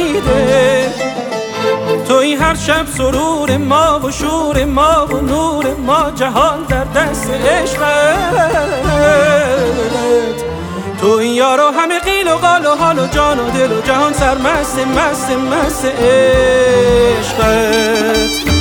امیده. توی هر شب سرور ما و شور ما و نور ما، جهان در دست عشقت. توی یارو همه قیل و قال و حال و جان و دل و جهان سرمست مست مست عشقت.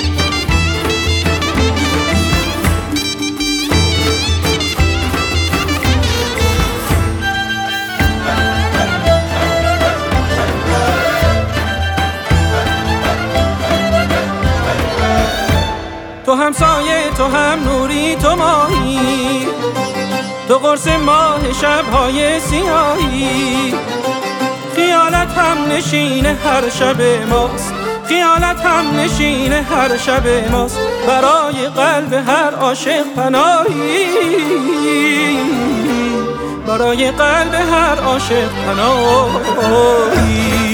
تو هم سایه، تو هم نوری، تو ماهی، تو قرص ماه شب‌های سیاهی. خیالت هم نشین هر شب ماست، خیالت هم نشین هر شب ماست. برای قلب هر عاشق پناهی، برای قلب هر عاشق پناهی.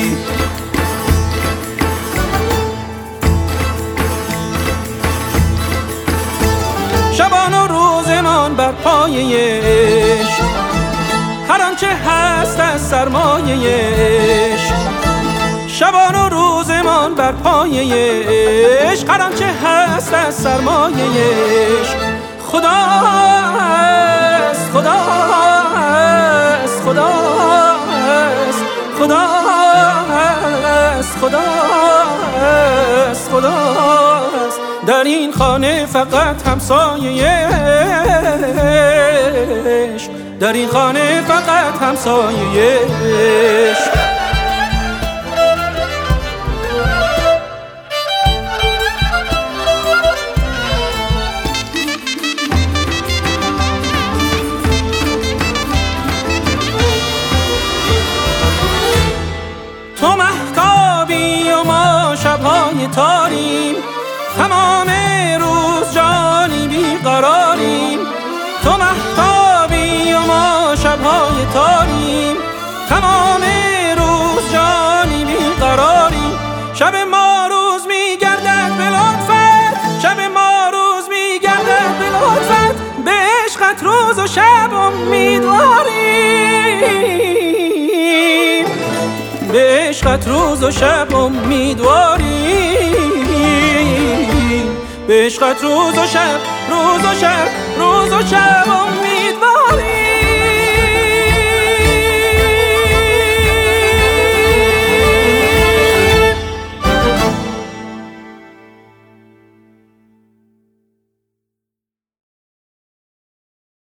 شبان و روزمان بر پایه عشق، هر آنچه هست از سرمایه عشق. شبان و روزمان بر پایه عشق، هر آنچه هست از سرمایه عشق. خدا است، خدا است، خدا است، خدا است، خدا است، خدا است. در این خانه فقط همسایه عشق، در این خانه فقط همسایه عشق. تو مهتابی و ما شب‌های تاریم، تمام روز جانی بیقراریم. تو مهتابی و ما شب‌های تاریم، تمام روز جانی بیقراریم. شب ما روز می‌گردد به لطفت، شب ما روز می‌گردد به لطفت. به عشقت روز و شب امیدواریم، به عشقت روز و شب امیدواریم، به عشقت روز و شب، روز و شب، روز و شب امیدواریم.